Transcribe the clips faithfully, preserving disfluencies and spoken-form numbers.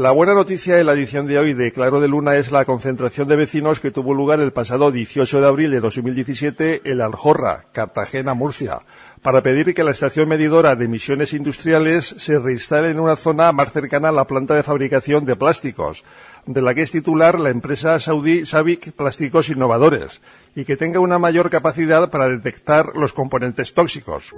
La buena noticia en la edición de hoy de Claro de Luna es la concentración de vecinos que tuvo lugar el pasado dieciocho de abril de dos mil diecisiete en Aljorra, Cartagena, Murcia, para pedir que la estación medidora de emisiones industriales se reinstale en una zona más cercana a la planta de fabricación de plásticos, de la que es titular la empresa saudí Sabic Plásticos Innovadores, y que tenga una mayor capacidad para detectar los componentes tóxicos.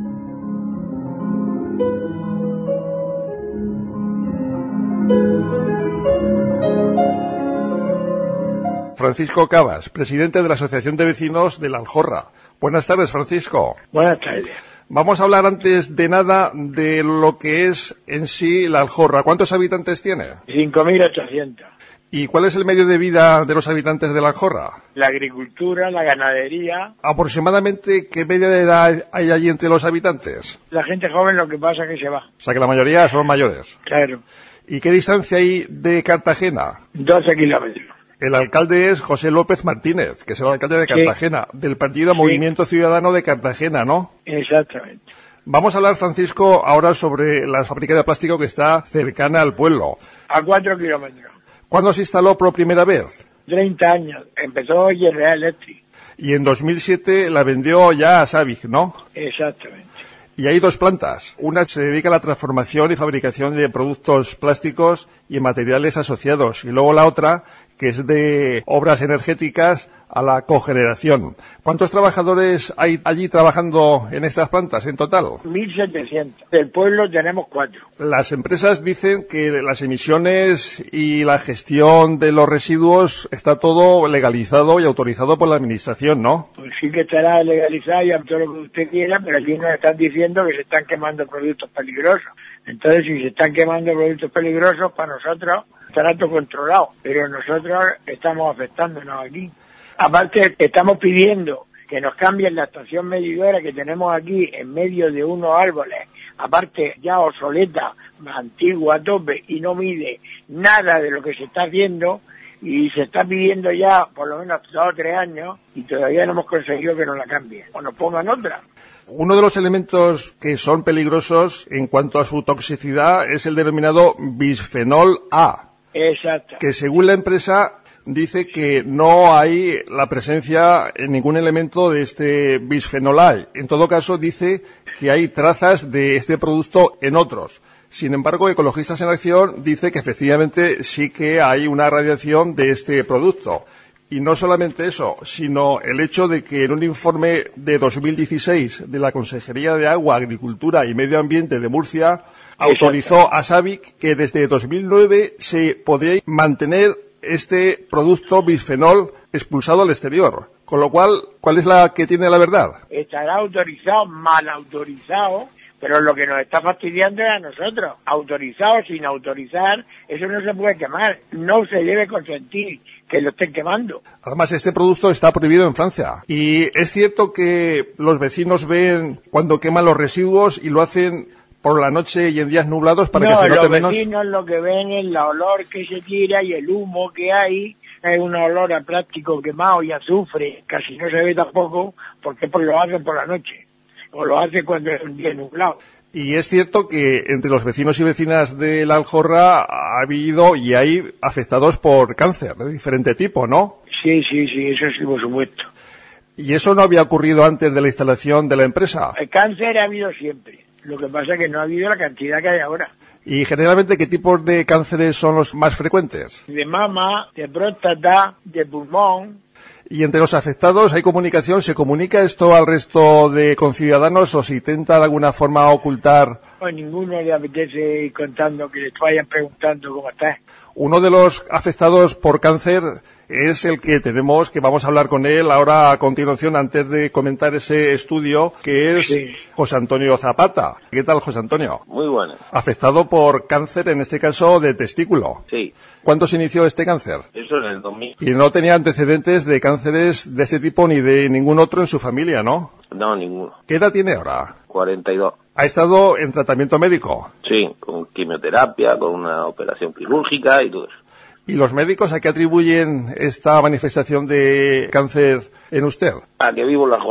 Francisco Cabas, presidente de la Asociación de Vecinos de la Aljorra. Buenas tardes, Francisco. Buenas tardes. Vamos a hablar antes de nada de lo que es en sí la Aljorra. ¿Cuántos habitantes tiene? cinco mil ochocientos. ¿Y cuál es el medio de vida de los habitantes de la Aljorra? La agricultura, la ganadería. ¿Aproximadamente qué media de edad hay allí entre los habitantes? La gente joven lo que pasa es que se va. O sea que la mayoría son mayores. Claro. ¿Y qué distancia hay de Cartagena? doce kilómetros. El alcalde es José López Martínez, que es el alcalde de Cartagena, sí, del partido sí. Movimiento Ciudadano de Cartagena, ¿no? Exactamente. Vamos a hablar, Francisco, ahora sobre la fábrica de plástico que está cercana al pueblo. A cuatro kilómetros. ¿Cuándo se instaló por primera vez? Treinta años. Empezó General Electric. Y en dos mil siete la vendió ya a Sabic, ¿no? Exactamente. Y hay dos plantas. Una se dedica a la transformación y fabricación de productos plásticos y materiales asociados. Y luego la otra, que es de obras energéticas a la cogeneración. ¿Cuántos trabajadores hay allí trabajando en estas plantas en total? mil setecientos. Del pueblo tenemos cuatro. Las empresas dicen que las emisiones y la gestión de los residuos está todo legalizado y autorizado por la administración, ¿no? Pues sí que estará legalizado y todo lo que usted quiera, pero aquí nos están diciendo que se están quemando productos peligrosos. Entonces, si se están quemando productos peligrosos, para nosotros estará todo controlado, pero nosotros estamos afectándonos aquí. Aparte, estamos pidiendo que nos cambien la estación medidora que tenemos aquí en medio de unos árboles, aparte ya obsoleta, antigua a tope, y no mide nada de lo que se está haciendo, y se está pidiendo ya por lo menos dos o tres años, y todavía no hemos conseguido que nos la cambien, o nos pongan otra. Uno de los elementos que son peligrosos en cuanto a su toxicidad es el denominado bisfenol A. Exacto. Que según la empresa dice que no hay la presencia en ningún elemento de este bisfenol A. En todo caso, dice que hay trazas de este producto en otros. Sin embargo, Ecologistas en Acción dice que efectivamente sí que hay una radiación de este producto. Y no solamente eso, sino el hecho de que en un informe de dos mil dieciséis de la Consejería de Agua, Agricultura y Medio Ambiente de Murcia autorizó a Sabic que desde dos mil nueve se podría mantener este producto bisfenol expulsado al exterior. Con lo cual, ¿cuál es la que tiene la verdad? Estará autorizado, mal autorizado, pero lo que nos está fastidiando es a nosotros. Autorizado, sin autorizar, eso no se puede quemar. No se debe consentir que lo estén quemando. Además, este producto está prohibido en Francia. Y es cierto que los vecinos ven cuando queman los residuos y lo hacen por la noche y en días nublados para no, que se note menos. No, los vecinos lo que ven es el olor que se tira y el humo que hay. Es un olor a plástico quemado y azufre. Casi no se ve tampoco porque pues lo hacen por la noche. O lo hacen cuando es un día nublado. Y es cierto que entre los vecinos y vecinas de la Aljorra ha habido y hay afectados por cáncer de diferente tipo, ¿no? Sí, sí, sí, eso sí, por supuesto. ¿Y eso no había ocurrido antes de la instalación de la empresa? El cáncer ha habido siempre. Lo que pasa es que no ha habido la cantidad que hay ahora. ¿Y generalmente qué tipos de cánceres son los más frecuentes? De mama, de próstata, de pulmón. ¿Y entre los afectados hay comunicación? ¿Se comunica esto al resto de conciudadanos o se intenta de alguna forma ocultar? A ninguno le apetece ir contando, que les vayan preguntando cómo está. Uno de los afectados por cáncer es el que tenemos, que vamos a hablar con él ahora a continuación, antes de comentar ese estudio, que es sí. José Antonio Zapata. ¿Qué tal, José Antonio? Muy buenas. Afectado por cáncer, en este caso, de testículo. Sí. ¿Cuándo se inició este cáncer? Eso en el dos mil. Y no tenía antecedentes de cánceres de este tipo ni de ningún otro en su familia, ¿no? No, ninguno. ¿Qué edad tiene ahora? cuarenta y dos. ¿Ha estado en tratamiento médico? Sí, con quimioterapia, con una operación quirúrgica y todo eso. ¿Y los médicos a qué atribuyen esta manifestación de cáncer en usted? A que vivo en la Aljorra.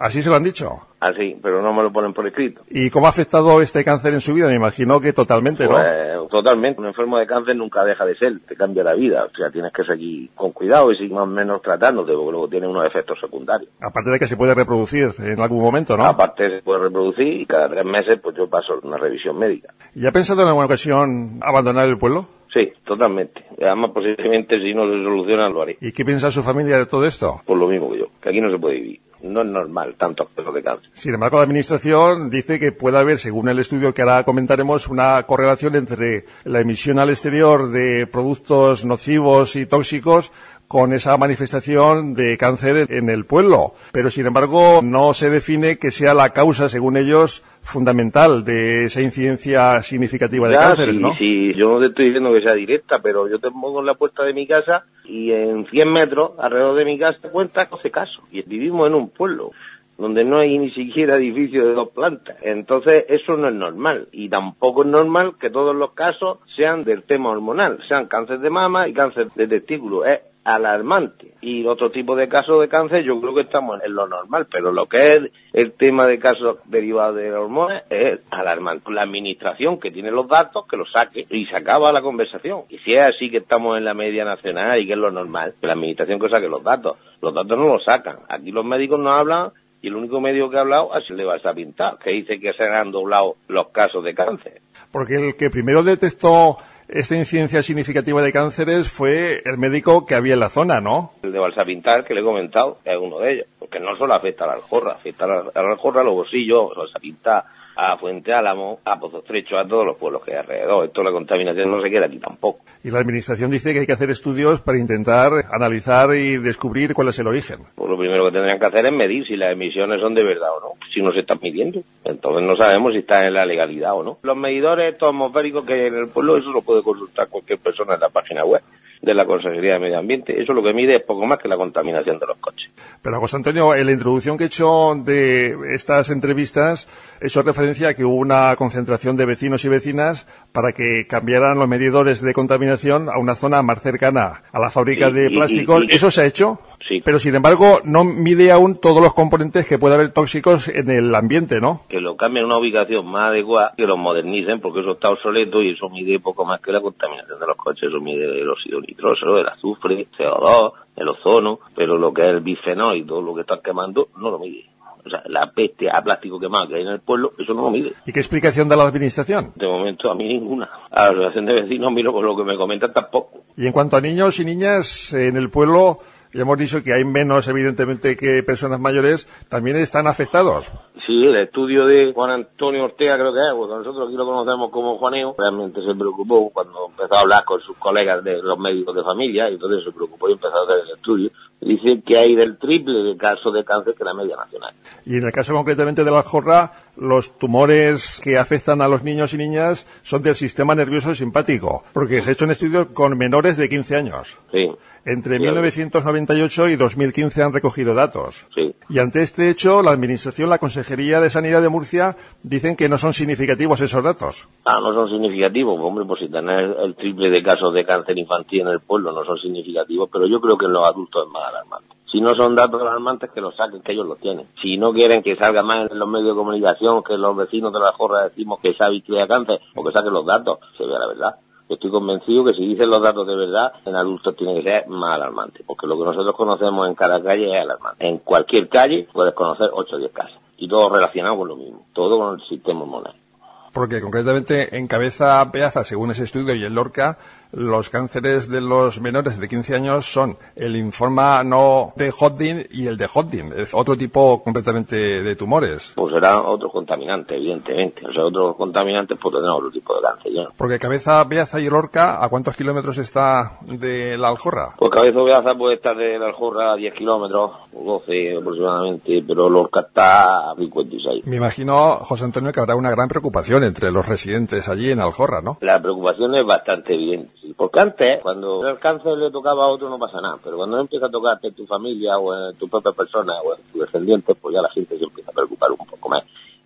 ¿Así se lo han dicho? Así, pero no me lo ponen por escrito. ¿Y cómo ha afectado este cáncer en su vida? Me imagino que totalmente, ¿no? Pues totalmente. Un enfermo de cáncer nunca deja de ser, te cambia la vida. O sea, tienes que seguir con cuidado y seguir más o menos tratándote, porque luego tiene unos efectos secundarios. Aparte de que se puede reproducir en algún momento, ¿no? Aparte se puede reproducir y cada tres meses pues yo paso una revisión médica. ¿Y ha pensado en alguna ocasión abandonar el pueblo? Sí, totalmente. Además, posiblemente si no se soluciona lo haré. ¿Y qué piensa su familia de todo esto? Por lo mismo que yo, que aquí no se puede vivir. No es normal tantos casos de cáncer. Sin embargo, la Administración dice que puede haber, según el estudio que ahora comentaremos, una correlación entre la emisión al exterior de productos nocivos y tóxicos con esa manifestación de cáncer en el pueblo. Pero, sin embargo, no se define que sea la causa, según ellos, fundamental de esa incidencia significativa de ya, cánceres, sí, ¿no? Sí, yo no te estoy diciendo que sea directa, pero yo te pongo en la puerta de mi casa y en cien metros alrededor de mi casa cuenta doce casos. Y vivimos en un pueblo donde no hay ni siquiera edificio de dos plantas. Entonces, eso no es normal. Y tampoco es normal que todos los casos sean del tema hormonal, sean cáncer de mama y cáncer de testículo. Es alarmante. Y otro tipo de casos de cáncer yo creo que estamos en lo normal, pero lo que es el tema de casos derivados de hormonas es alarmante. La administración que tiene los datos, que los saque y se acaba la conversación. Y si es así que estamos en la media nacional y que es lo normal, que la administración que saque los datos. Los datos no los sacan. Aquí los médicos no hablan y el único medio que ha hablado es el de Balsapintar, que dice que se han doblado los casos de cáncer. Porque el que primero detectó esta incidencia significativa de cánceres fue el médico que había en la zona, ¿no? El de Balsapintar, que le he comentado, es uno de ellos, porque no solo afecta a la Aljorra, afecta a la, a la Aljorra, a los Bolsillos, a Balsapintar, a Fuente Álamo, a Pozo Estrecho, a todos los pueblos que hay alrededor. Esto, la contaminación no se queda aquí tampoco. Y la Administración dice que hay que hacer estudios para intentar analizar y descubrir cuál es el origen. Pues lo primero que tendrían que hacer es medir si las emisiones son de verdad o no, si no se están midiendo. Entonces no sabemos si están en la legalidad o no. Los medidores estos atmosféricos que hay en el pueblo, eso lo puede consultar cualquier persona en la página web de la Consejería de Medio Ambiente. Eso lo que mide es poco más que la contaminación de los coches. Pero, José Antonio, en la introducción que he hecho de estas entrevistas, he hecho referencia a que hubo una concentración de vecinos y vecinas para que cambiaran los medidores de contaminación a una zona más cercana a la fábrica sí, de y, plásticos. Y, y, ¿Eso se ha hecho? Sí. Pero, sin embargo, no mide aún todos los componentes que puede haber tóxicos en el ambiente, ¿no? Que lo cambien a una ubicación más adecuada, que lo modernicen, porque eso está obsoleto y eso mide poco más que la contaminación de los coches. Eso mide el óxido nitrógeno, el azufre, C O dos, el ozono, pero lo que es el bifenol y todo lo que están quemando no lo mide. O sea, la peste a plástico quemado que hay en el pueblo, eso no lo mide. ¿Y qué explicación da la Administración? De momento a mí ninguna. A la Asociación de Vecinos, miro con lo que me comentan tampoco. Y en cuanto a niños y niñas, en el pueblo, ya hemos dicho que hay menos, evidentemente, que personas mayores, también están afectados. Sí, el estudio de Juan Antonio Ortega creo que es, porque nosotros aquí lo conocemos como Juaneo, realmente se preocupó cuando empezó a hablar con sus colegas de los médicos de familia, y entonces se preocupó y empezó a hacer el estudio. Dice que hay del triple de casos de cáncer que la media nacional. Y en el caso concretamente de la Aljorra, los tumores que afectan a los niños y niñas son del sistema nervioso simpático, porque se ha hecho un estudio con menores de quince años. Sí. Entre sí, mil novecientos noventa y ocho y dos mil quince han recogido datos. Sí. Y ante este hecho, la Administración, la Consejería de Sanidad de Murcia, dicen que no son significativos esos datos. Ah, no son significativos, hombre, pues si tener el triple de casos de cáncer infantil en el pueblo no son significativos, pero yo creo que en los adultos es más alarmante. Si no son datos alarmantes, que los saquen, que ellos los tienen. Si no quieren que salga más en los medios de comunicación, que los vecinos de la Aljorra decimos que sabe y crea cáncer, o que saquen los datos, se vea la verdad. Estoy convencido que si dicen los datos de verdad, en adultos tiene que ser más alarmante, porque lo que nosotros conocemos en cada calle es alarmante. En cualquier calle puedes conocer ocho o diez casos, y todo relacionado con lo mismo, todo con el sistema hormonal. Porque concretamente en Cabeza Beaza, según ese estudio, y en Lorca, los cánceres de los menores de quince años son el linfoma no de Hodgkin y el de Hodgkin, es otro tipo completamente de tumores. Pues serán otros contaminantes, evidentemente. O sea, otros contaminantes pues tendrán otro tipo de cáncer ya. Porque Cabeza Beaza y Lorca, ¿a cuántos kilómetros está de la Aljorra? Pues Cabeza Beaza puede estar de la Aljorra a diez kilómetros, doce aproximadamente, pero Lorca está a cincuenta y seis. Me imagino, José Antonio, que habrá una gran preocupación entre los residentes allí en Aljorra, ¿no? La preocupación es bastante evidente. Porque antes, cuando el cáncer le tocaba a otro no pasa nada, pero cuando empieza a tocarte en tu familia o en tu propia persona o en tus descendientes, pues ya la gente se empieza a preocupar un poco más. Y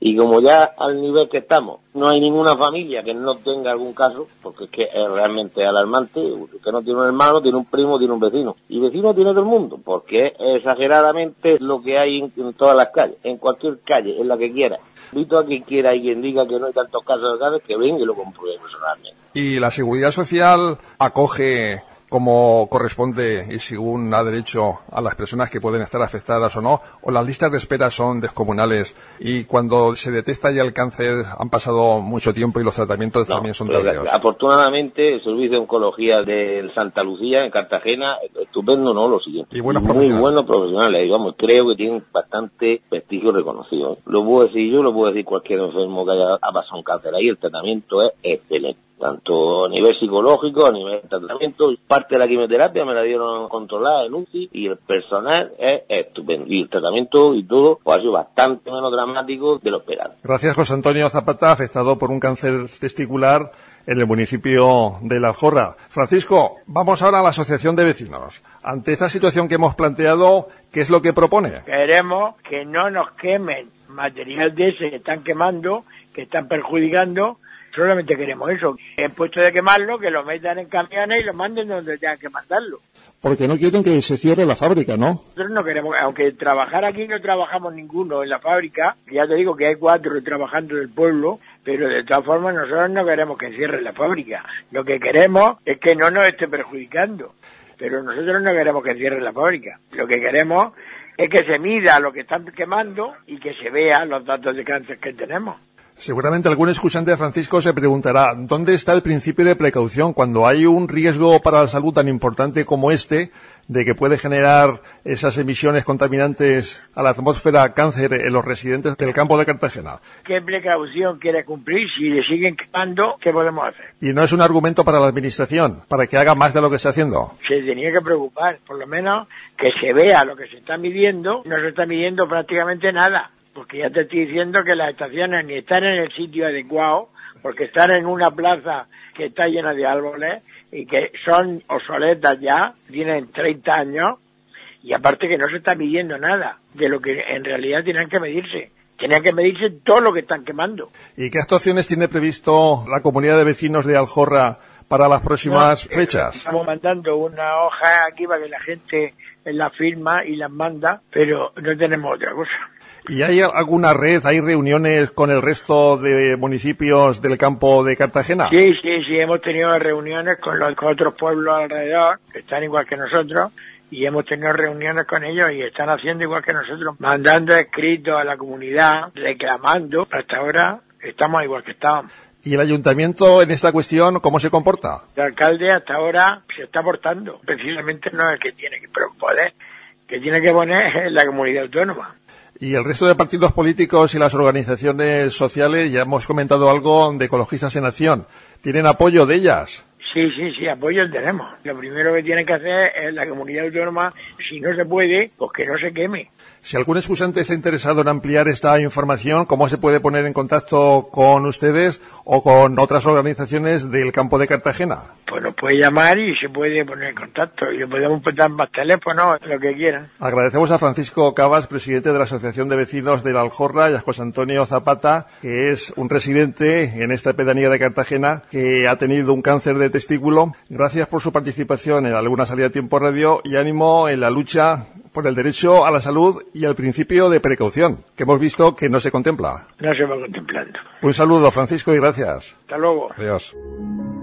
Y como ya al nivel que estamos, no hay ninguna familia que no tenga algún caso, porque es que es realmente alarmante, que no tiene un hermano, tiene un primo, tiene un vecino. Y vecino tiene todo el mundo, porque es exageradamente lo que hay en, en todas las calles, en cualquier calle, en la que quiera. Invito a quien quiera y quien diga que no hay tantos casos de cáncer, que venga y lo compruebe personalmente. Y la Seguridad Social acoge, como corresponde y según ha derecho, a las personas que pueden estar afectadas o no, o las listas de espera son descomunales y cuando se detecta ya el cáncer han pasado mucho tiempo y los tratamientos no, también son tardíos. Afortunadamente el servicio de oncología de Santa Lucía en Cartagena, estupendo, no, lo siguiente. Y buenos muy profesionales. buenos profesionales, digamos, creo que tienen bastante prestigio reconocido. Lo puedo decir yo, lo puedo decir cualquier enfermo que haya ha pasado un cáncer ahí, el tratamiento es excelente. Tanto a nivel psicológico, a nivel de tratamiento, parte de la quimioterapia me la dieron controlada en U C I y el personal es estupendo. Y el tratamiento y todo pues, ha sido bastante menos dramático de lo esperado. Gracias, José Antonio Zapata, afectado por un cáncer testicular en el municipio de La Aljorra. Francisco, vamos ahora a la Asociación de Vecinos. Ante esta situación que hemos planteado, ¿qué es lo que propone? Queremos que no nos quemen material de ese que están quemando, que están perjudicando. Solamente queremos eso. En puesto de quemarlo, que lo metan en camiones y lo manden donde tengan que mandarlo. Porque no quieren que se cierre la fábrica, ¿no? Nosotros no queremos, aunque trabajar aquí no trabajamos ninguno en la fábrica, ya te digo que hay cuatro trabajando del pueblo, pero de todas formas nosotros no queremos que cierre la fábrica. Lo que queremos es que no nos esté perjudicando, pero nosotros no queremos que cierre la fábrica. Lo que queremos es que se mida lo que están quemando y que se vean los datos de cáncer que tenemos. Seguramente algún escuchante, Francisco, se preguntará ¿dónde está el principio de precaución cuando hay un riesgo para la salud tan importante como este, de que puede generar esas emisiones contaminantes a la atmósfera cáncer en los residentes del campo de Cartagena? ¿Qué precaución quiere cumplir? Si le siguen quemando, ¿qué podemos hacer? Y no es un argumento para la Administración, para que haga más de lo que está haciendo. Se tenía que preocupar, por lo menos que se vea lo que se está midiendo. No se está midiendo prácticamente nada. Porque ya te estoy diciendo que las estaciones ni están en el sitio adecuado, porque están en una plaza que está llena de árboles y que son obsoletas ya, tienen treinta años, y aparte que no se está midiendo nada de lo que en realidad tienen que medirse. Tienen que medirse todo lo que están quemando. ¿Y qué actuaciones tiene previsto la comunidad de vecinos de Aljorra para las próximas no, fechas? Estamos mandando una hoja aquí para que la gente la firma y las manda, pero no tenemos otra cosa. ¿Y hay alguna red, hay reuniones con el resto de municipios del campo de Cartagena? Sí, sí, sí, hemos tenido reuniones con los con otros pueblos alrededor, que están igual que nosotros, y hemos tenido reuniones con ellos y están haciendo igual que nosotros, mandando escritos a la comunidad, reclamando. Hasta ahora estamos igual que estábamos. ¿Y el ayuntamiento en esta cuestión cómo se comporta? El alcalde hasta ahora se está portando, precisamente no es el que tiene que proponer, que tiene que poner la comunidad autónoma. Y el resto de partidos políticos y las organizaciones sociales, ya hemos comentado algo de Ecologistas en Acción, ¿tienen apoyo de ellas? Sí, sí, sí, apoyo tenemos. Lo primero que tienen que hacer es la comunidad autónoma, si no se puede, pues que no se queme. Si algún escuchante está interesado en ampliar esta información, ¿cómo se puede poner en contacto con ustedes o con otras organizaciones del campo de Cartagena? Pues nos puede llamar y se puede poner en contacto. Y le podemos dar más teléfonos, lo que quieran. Agradecemos a Francisco Cavas, presidente de la Asociación de Vecinos de La Aljorra, y a José Antonio Zapata, que es un residente en esta pedanía de Cartagena que ha tenido un cáncer de testículo. Gracias por su participación en Alguna Salida a Tiempo Radio y ánimo en la lucha por el derecho a la salud y al principio de precaución, que hemos visto que no se contempla. No se va contemplando. Un saludo, Francisco, y gracias. Hasta luego. Adiós.